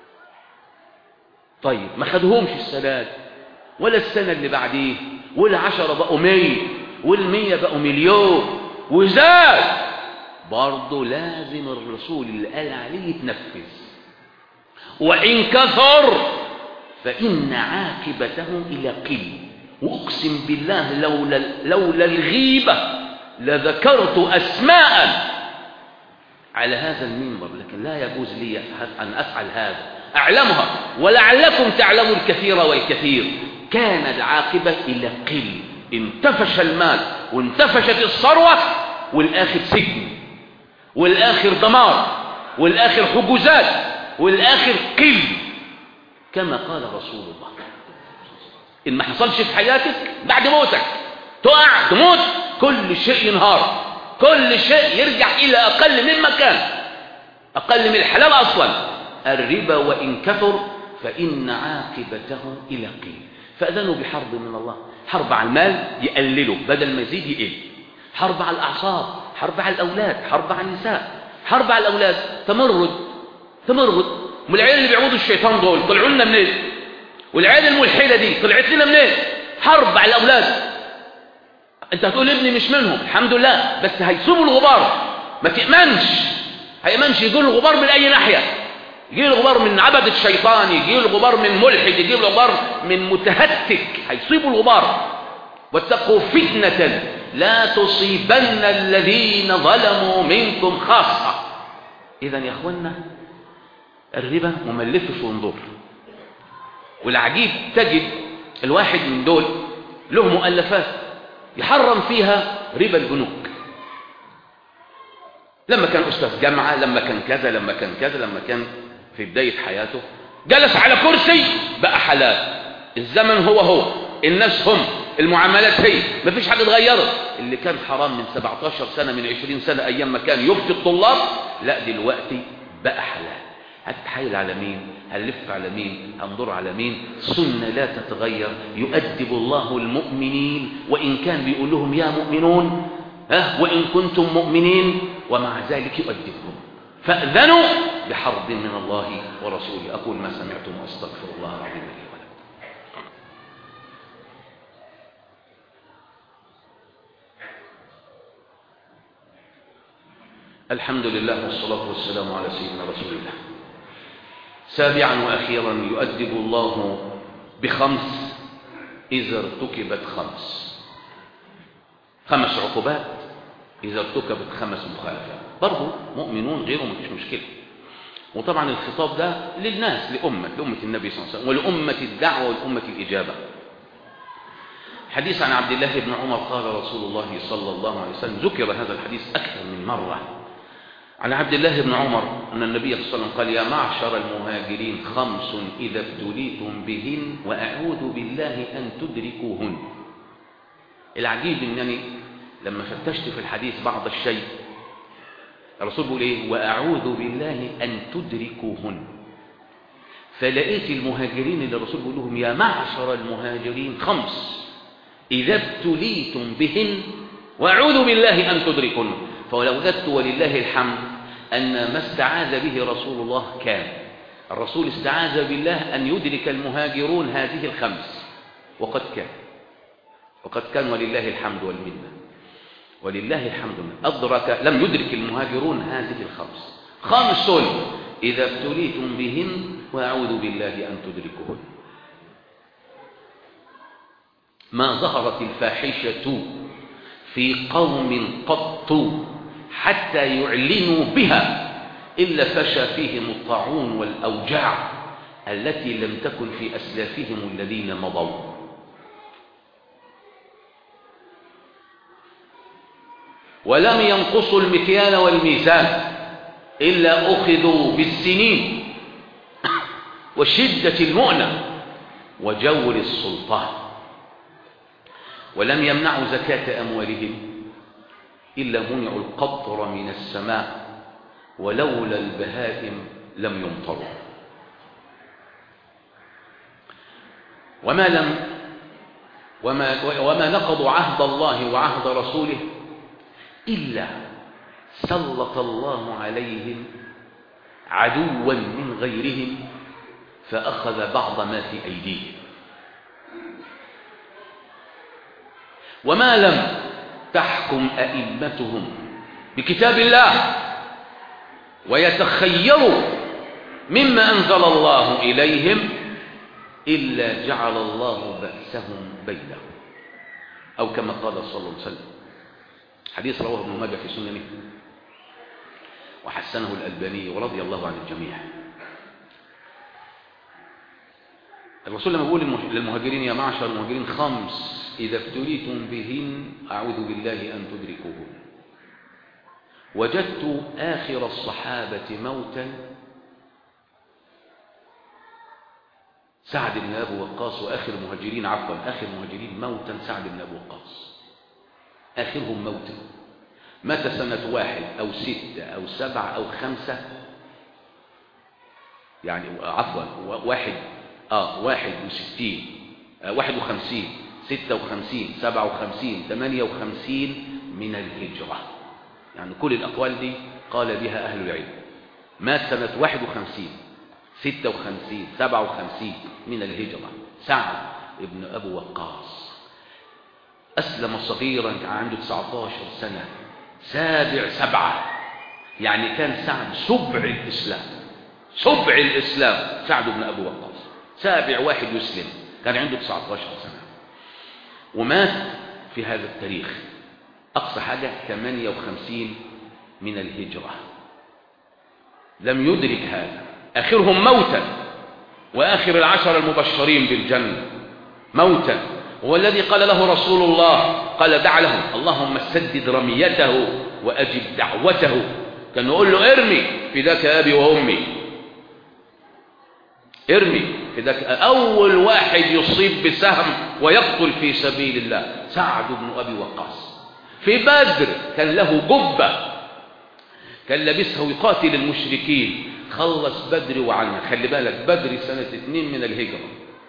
طيب ما خدهمش السنة ولا السنة اللي بعديه، والعشرة بقوا مية والمية بقوا مليون وزاد، برضه لازم الرسول اللي قال عليه يتنفذ. وإن كثر فإن عاقبته إلى قل. وأقسم بالله لولا, لولا الغيبة لذكرت أسماء على هذا المنبر، لكن لا يجوز لي أن أفعل هذا، أعلمها ولعلكم تعلموا الكثير والكثير. كان العاقبة إلى قل، انتفش المال وانتفشت الثروة، والآخر سجن، والآخر دمار، والآخر حجوزات، والآخر قل، كما قال رسول الله. إن ما حصلش في حياتك بعد موتك تقع تموت كل شيء ينهار، كل شيء يرجع إلى أقل مما كان، أقل من الحلال أصلا. الربا وإن كثر فإن عاقبته إلى قيل. فأذنوا بحرب من الله. حرب على المال يقلله بدل ما يزيد يقل، حرب على الأعصاب، حرب على الأولاد، حرب على النساء، حرب على الأولاد، تمرد تمرد. والعيال اللي بيعبدوا الشيطان دول طلعوا لنا منين؟ والعيال الملحدة دي طلعت لنا منين؟ حرب على الأولاد. أنت هتقول ابني مش منهم، الحمد لله، بس هيسوبوا الغبار، ما تأمنش، هيأمنش يجي له الغبار من أي ناحية، يجي له الغبار من عبد الشيطان، يجي له الغبار من ملحد، يجي له الغبار من متهتك، هيصيبوا الغبار. واتقوا فتنة لا تصيبن الذين ظلموا منكم خاصة. إذا يا أخوانا الربا مملفش وانظر. والعجيب تجد الواحد من دول له مؤلفات يحرم فيها ربا البنوك، لما كان أستاذ جامعة، لما كان كذا، لما كان كذا، لما كان في بداية حياته جلس على كرسي بقى حلال. الزمن هو هو، الناس هم، المعاملات هي، مفيش حاجة اتغيرت. اللي كان حرام من سبعتاشر سنة، من عشرين سنة، أيام ما كان يفتي الطلاب، لا دلوقتي بقى حلال. هتتحايل على مين؟ هنلف على مين؟ هندور على مين؟ سنة لا تتغير. يؤدب الله المؤمنين وإن كان بيقول لهم يا مؤمنون، ها وإن كنتم مؤمنين، ومع ذلك يؤدبهم. فأذنوا بحرب من الله ورسوله. أقول ما سمعتم وأستغفر الله العظيم لي ولكم. الحمد لله والصلاة والسلام على سيدنا رسول الله. سابعا وأخيرا يؤدب الله بخمس إذا ارتكبت خمس، خمس عقوبات إذا ارتكبت خمس مخالفات. برضو مؤمنون غيره مفيش مشكلة. وطبعا الخطاب ده للناس، لأمة لأمة النبي صلى الله عليه وسلم، ولأمة الدعوة ولأمة الإجابة. حديث عن عبد الله بن عمر قال رسول الله صلى الله عليه وسلم، ذكر هذا الحديث أكثر من مرة، عن عبد الله بن عمر أن النبي صلى الله عليه وسلم قال: يا معشر المهاجرين خمس إذا ابتليتم بهن وأعوذ بالله أن تدركوهن. العجيب أنني لما فتشت في الحديث بعض الشيء، الرسول بيقول إيه؟ وأعوذ بالله أن تدركوهن. فلقيت المهاجرين اللي الرسول بيقول لهم يا معشر المهاجرين خمس إذا ابتليتم بهن وأعوذ بالله أن تدركوهن. فلو وجدت ولله الحمد أن ما استعاذ به رسول الله كان، الرسول استعاذ بالله أن يدرك المهاجرون هذه الخمس، وقد كان وقد كان ولله الحمد والمنة، ولله الحمد أدرك لم يدرك المهاجرون هذه الخمس. خمس إذا ابتليتم بهن وأعوذ بالله أن تدركوهن. ما ظهرت الفاحشة في قوم قط حتى يعلنوا بها إلا فشى فيهم الطاعون والأوجاع التي لم تكن في أسلافهم الذين مضوا. ولم ينقصوا المكيال والميزان إلا أخذوا بالسنين وشدة المؤنة وجور السلطان. ولم يمنعوا زكاة أموالهم إلا منعوا القطر من السماء ولولا البهائم لم يمطروا. وما لم وما, وما نقضوا عهد الله وعهد رسوله إلا سلط الله عليهم عدوا من غيرهم فأخذ بعض ما في أيديهم. وما لم تحكم أئمتهم بكتاب الله ويتخيروا مما أنزل الله إليهم إلا جعل الله بأسهم بينهم، أو كما قال صلى الله عليه وسلم. حديث رواه ابن ماجه في سننه وحسنه الألباني ورضي الله عن الجميع. الرسول لما بيقول للمهاجرين يا معشر المهاجرين خمس إذا ابتليتم بهن أعوذ بالله أن تدركوهن. وجدت آخر الصحابة موتا سعد بن أبي وقاص، وآخر المهاجرين عفوا آخر المهاجرين موتا سعد بن أبي وقاص، آخرهم موتا. مات سنة واحد أو ستة أو سبعة أو خمسة، يعني عفوا واحد آه واحد وستين آه واحد وخمسين ستة وخمسين سبعة وخمسين ثمانية وخمسين من الهجرة، يعني كل الأقوال دي قال بها أهل العلم. مات سنة واحد وخمسين ستة وخمسين سبعة وخمسين من الهجرة سعد ابن أبي وقاص. أسلم صغيرا كان عنده تسعة عشر سنة، سابع سبعة، يعني كان سعد سبع الإسلام، سبع الإسلام سعد بن أبي وقاص، سابع واحد يسلم، كان عنده تسعة عشر سنة ومات في هذا التاريخ أقصى حاجة ثمانية وخمسين من الهجرة. لم يدرك هذا، آخرهم موتا، وآخر العشر المبشرين بالجنة موتا، هو الذي قال له رسول الله قال دع له اللهم سدد رميته وأجب دعوته. كان يقول له ارمي فداك أبي وأمي، ارمي فداك. أول واحد يصيب بسهم ويقتل في سبيل الله سعد بن أبي وقاص. في بدر كان له جبة كان لابسها ويقاتل المشركين، خلص بدر وعنها. خلي بالك بدر سنة اتنين من الهجرة،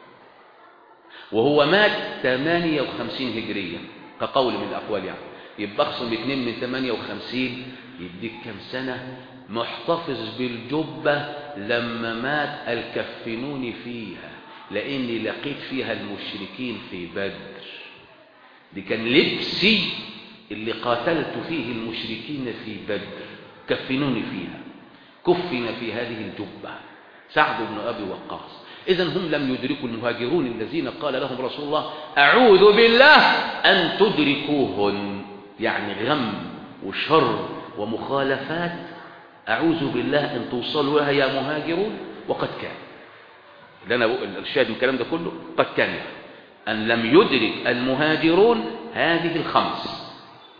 وهو مات ثمانية وخمسين هجرية كقول من الأقوال، يعني يبقى اقسم اتنين من ثمانية وخمسين يديك كم سنة. محتفظ بالجبة لما مات الكفنوني فيها لأني لقيت فيها المشركين في بدر. دي كان لبسي اللي قاتلت فيه المشركين في بدر، كفنوني فيها، كفن في هذه الجبة سعد بن أبي وقاص. إذن هم لم يدركوا المهاجرون الذين قال لهم رسول الله أعوذ بالله أن تدركوهن، يعني غم وشر ومخالفات، أعوذ بالله أن توصلوا لها يا مهاجرون. وقد كان لنا الشاهد من الكلام ده كله، قد كان أن لم يدرك المهاجرون هذه الخمس.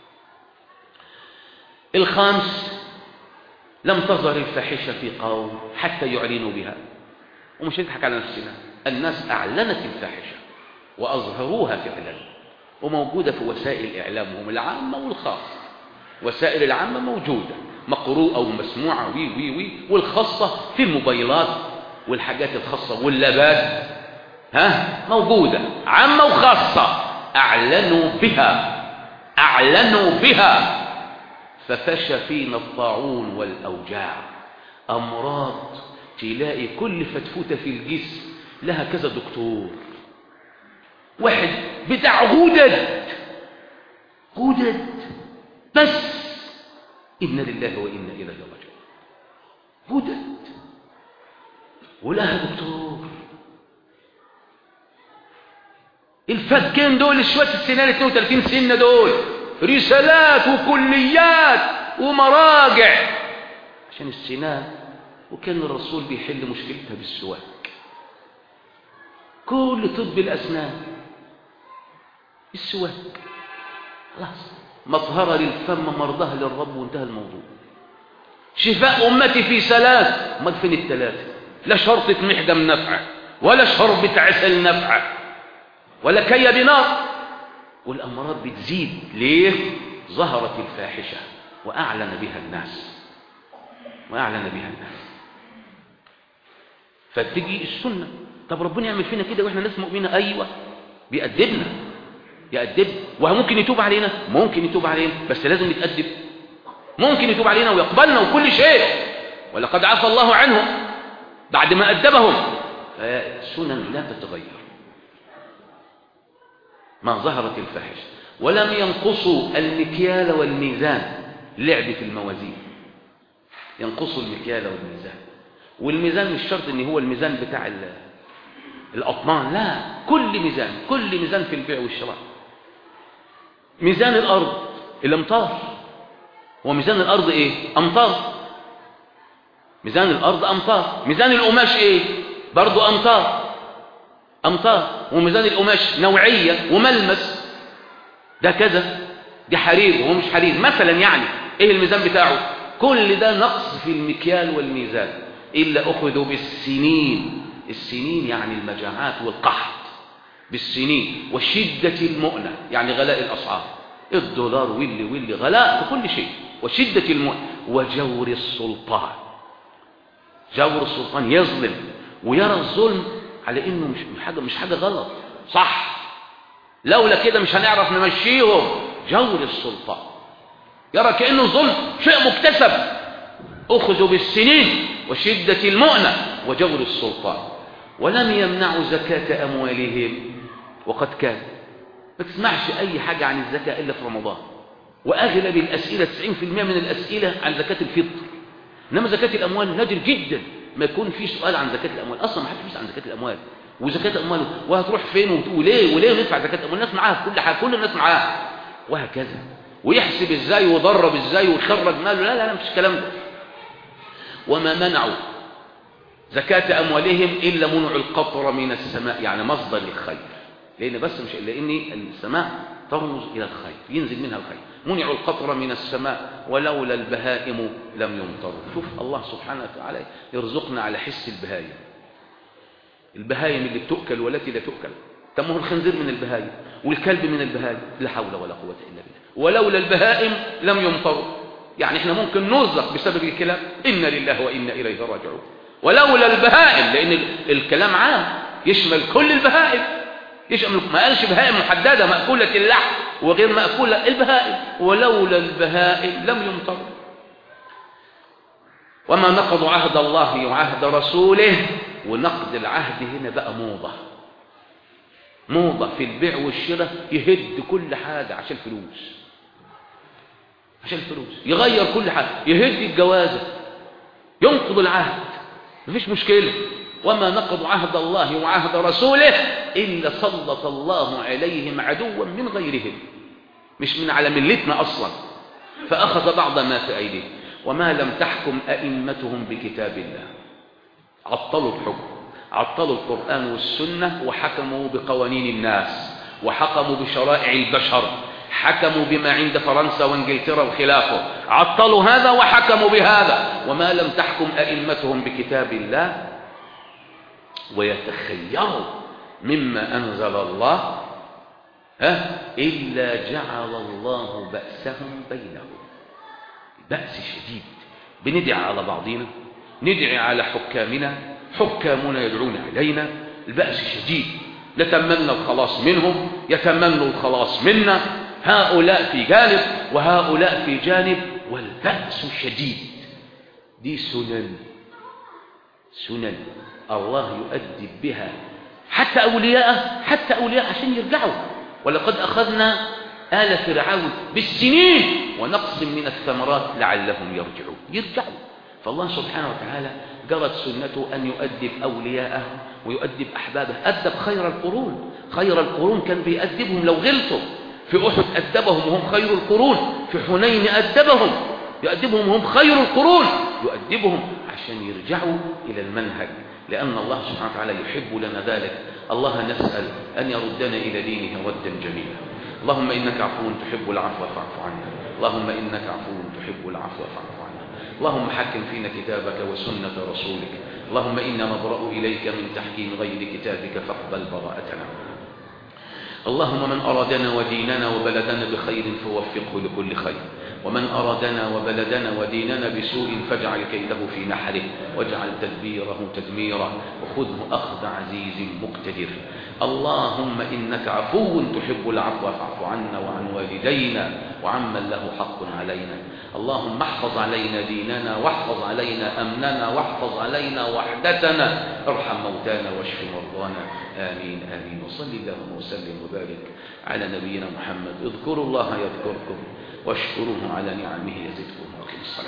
الخمس لم تظهر الفاحشة في قوم حتى يعلنوا بها، ومش نضحك على نفسنا، الناس أعلنت الفاحشة وأظهروها فعلا، وموجودة في وسائل إعلامهم العامة والخاصة. وسائل العامة موجودة مقروءة ومسموعة وي وي وي والخاصة في الموبايلات والحاجات الخاصة واللابات ها موجودة عامة وخاصة، أعلنوا بها أعلنوا بها ففشى فينا الطاعون والأوجاع، أمراض تلاقي كل فتفوتة في الجسم لها كذا دكتور، واحد بتاع غدد غدد بس، إنا لله وإنا إليه راجعون، غدد ولها دكتور. الفكين دول شوية السنان اثنين وثلاثين سنة دول رسالات وكليات ومراجع عشان السنان. وكان الرسول بيحل مشكلتها بالسواك. كل طب الأسنان السواك، خلاص مطهرة للفم مرضها للرب وانتهى الموضوع. شفاء أمتي في ثلاث، ما فين الثلاثة؟ لا شرطة محجم نفعة ولا شربة عسل نفعة ولا كي بنار، والأمراض بتزيد. ليه؟ ظهرت الفاحشة وأعلن بها الناس وأعلن بها الناس فتجي السنة. طب ربنا يعمل فينا كده وإحنا ناس مؤمنة؟ أيوة بيأدبنا يأدب، وممكن يتوب علينا، ممكن يتوب علينا، بس لازم نتأدب. ممكن يتوب علينا ويقبلنا وكل شيء، ولقد عفى الله عنهم بعد ما أدبهم. فالسنن لا تتغير ما ظهرت الفاحشة. ولم ينقصوا المكيال والميزان، لعب في الموازين، ينقصوا المكيال والميزان. والميزان مش شرط ان هو الميزان بتاع الأطنان، لا، كل ميزان، كل ميزان في البيع والشراء. ميزان الأرض الأمطار، هو ميزان الأرض إيه؟ أمطار. ميزان الأرض أمطار. ميزان القماش إيه؟ برضو أمطار. أمطار. وميزان القماش نوعية وملمس، ده كذا، دي حرير وهو مش حرير مثلا. يعني إيه الميزان بتاعه؟ كل ده نقص في المكيال والميزان. إلا أخذوا بالسنين، السنين يعني المجاعات والقحط، بالسنين وشدة المؤنة يعني غلاء الأسعار، الدولار واللي واللي غلاء في كل شيء، وشدة المؤنة، وجور السلطان. جور السلطان يظلم ويرى الظلم على إنه مش حاجة مش حاجة غلط، صح، لولا كده مش هنعرف نمشيهم. جور السلطان يرى كأنه الظلم شيء مكتسب. أخذوا بالسنين وشدة المؤنة وجور السلطان، ولم يمنعوا زكاة أموالهم وقد كان. ما تسمعش أي حاجة عن الزكاة إلا في رمضان، وأغلب الأسئلة تسعين بالمئة من الأسئلة عن زكاة الفطر. إنما زكاة الأموال نادر جدا ما يكون في سؤال عن زكاة الأموال، أصلا ما حدش بيسأل عن زكاة الأموال. وزكاة الأموال وهتروح فين وليه وليه ندفع زكاة الأموال؟ الناس معاها كل حاجة، كل الناس معاها، وهكذا. ويحسب إزاي ويضرب إزاي ويخرج ماله، لا لا لا مش الكلام ده. وما منعوا زكاة أموالهم إلا منع القطر من السماء، يعني مصدر للخير، لأن بس مش لأن السماء ترمز إلى الخير، ينزل منها الخير. منعوا القطر من السماء ولولا البهائم لم يمطروا. شوف الله سبحانه وتعالى يرزقنا على حس البهائم، البهائم اللي بتؤكل والتي لا تؤكل. تمه الخنزير من البهائم والكلب من البهائم، لا حول ولا قوة إلا بالله. ولولا البهائم لم يمطروا، يعني احنا ممكن نرزق بسبب الكلام، إنا لله وإنا إليه راجعون. ولولا البهائم، لأن الكلام عام يشمل كل البهائم، يشمل، ما قالش بهائم محددة مأكولة اللحم وغير مأكولة، البهائم. ولولا البهائم لم يمطروا. وما نقضوا عهد الله وعهد رسوله. ونقض العهد هنا بقى موضة، موضة في البيع والشراء، يهد كل حاجة عشان الفلوس، عشان الفلوس يغير كل حاجة، يهد الجوازة، ينقض العهد، مفيش مشكلة. وما نقضوا عهد الله وعهد رسوله إلا سلط الله عليهم عدوا من غيرهم، مش من على ملتنا أصلا، فأخذ بعض ما في أيديهم. وما لم تحكم أئمتهم بكتاب الله، عطلوا الحكم، عطلوا القرآن والسنة، وحكموا بقوانين الناس، وحكموا بشرائع البشر، حكموا بما عند فرنسا وانجلترا وخلافه، عطلوا هذا وحكموا بهذا. وما لم تحكم أئمتهم بكتاب الله ويتخيروا مما أنزل الله ها إلا جعل الله بأسهم بينهم. بأس شديد، بندعي على بعضنا، ندعي على حكامنا، حكامنا يدعون علينا، البأس شديد، نتمنى الخلاص منهم، يتمنوا الخلاص منا، هؤلاء في جانب وهؤلاء في جانب، والبأس شديد. دي سنن، سنن الله يؤدب بها حتى أولياءه، حتى أولياء عشان يرجعوا. ولقد أخذنا آل فرعون بالسنين ونقص من الثمرات لعلهم يرجعون، يرجعوا. فالله سبحانه وتعالى جرت سنته أن يؤدب أولياءه ويؤدب أحبابه. أدب خير القرون، خير القرون كان بيأدبهم لو غلطوا. في أحد أدبهم وهم خير القرون، في حنين أدبهم يؤدبهم وهم خير القرون، يؤدبهم عشان يرجعوا إلى المنهج، لأن الله سبحانه وتعالى يحب لنا ذلك. الله نسأل أن يردنا إلى دينه ردا جميلا. اللهم إنك عفو تحب العفو فاعف عنا، اللهم إنك عفو تحب العفو فاعف عنا. اللهم حكم فينا كتابك وسنة رسولك. اللهم إنا نبرأ إليك من تحكيم غير كتابك فاقبل براءتنا. اللهم من أرادنا وديننا وبلدنا بخير فوفقه لكل خير، ومن أرادنا وبلدنا وديننا بسوء فاجعل كيده في نحره، واجعل تدبيره تدميرا، وخذه أخذ عزيز مقتدر. اللهم إنك عفو تحب العفو فاعف عنا وعن والدينا وعمن له حق علينا. اللهم احفظ علينا ديننا، واحفظ علينا أمننا، واحفظ علينا وحدتنا، ارحم موتانا واشف مرضانا، آمين آمين. وصل اللهم وسلم وبارك على نبينا محمد. اذكروا الله يذكركم، واشكروه على نعمه يزدكم، وأقم الصلاة.